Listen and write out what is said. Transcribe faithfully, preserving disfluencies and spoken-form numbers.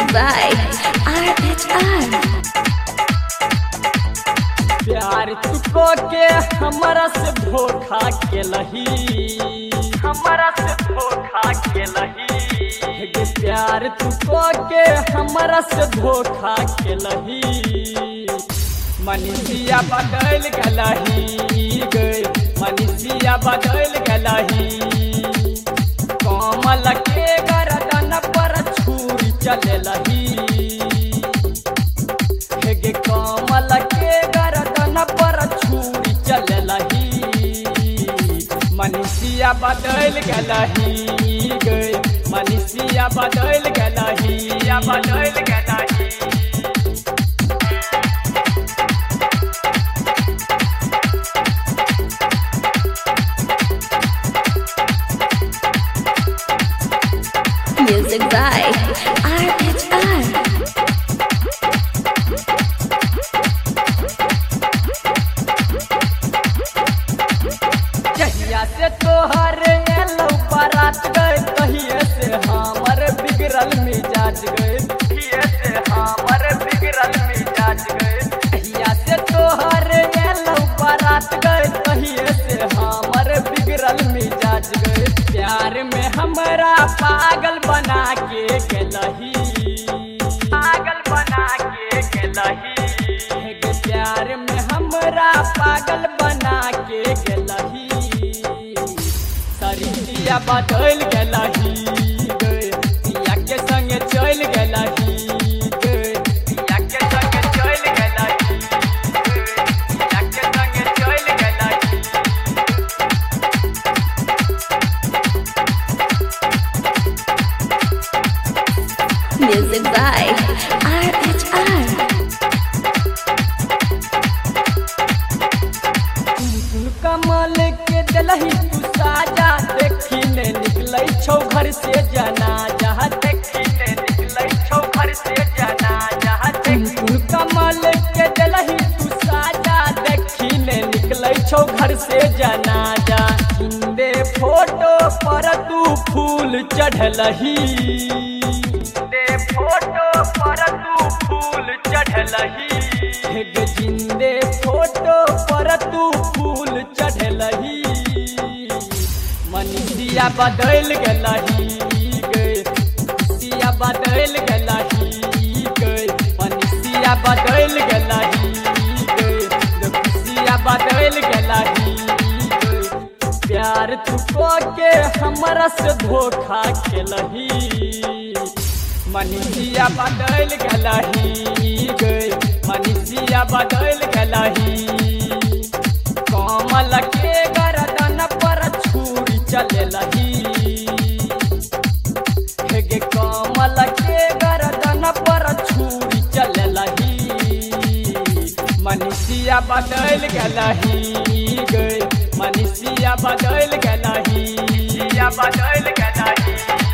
by R H R. प्यार तुको के हमरा से धोखा के लही हमरा से धोखा के लही गे प्यार तुको के हमरा से धोखा के लही मनीषिया बदल गलही गे मनीषिया बदल गलही कमल के गर्दन पर छुरी चले लही गे कमल के गर्दन पर छुरी चले लही मनीषिया बदल गलही गे मनीषिया बदल गलही या बदल गलही Music by R H R. जहिया से तोहर एलो बारात गए कहिए से हमर बिगड़ल मिजाज गए कहिए से हमर बिगड़ल मिजाज गए जहिया से तोहर एलो बारात गए कहिए से हमर बिगड़ल मिजाज गए प्यार में हमरा पागल बना के गेलही पागल बना के गेलही गे प्यार में हमरा पागल बना के गेलही सरिया बदल गलही गे पिया के संग चल गलही गे पिया के संग चल गलही पिया के संग चल गलही Music by R H R. कमल के दलही तू साजा देखी ने निकलै छौ घर से जाना जहाँ देखी ने निकलै छौ घर से जाना जहाँ देखी कमल के दलही तू साजा देखी ने निकलै छौ घर से जाना जा हिंदे फोटो पर तू फूल चढ़लही दे फोटो पर तू फूल चढ़लही गे जिंदे फोटो पर तू फूल चढ़लही मनीषिया बदल गलही गे खुशिया बदल गलही गे मनीषिया बदल गलही गे खुशिया बदल गलही गे प्यार तुको के हमरा से धोखा खेलही मनीषिया बदल गलही गे मनीषिया बदल गलही कमल के गर्दन पर छुरी चले लही गे कमल के गर्दन पर छुरी चले लही मनीषिया बदल गलही गे मनीषिया बदल गलही या बदल गलही।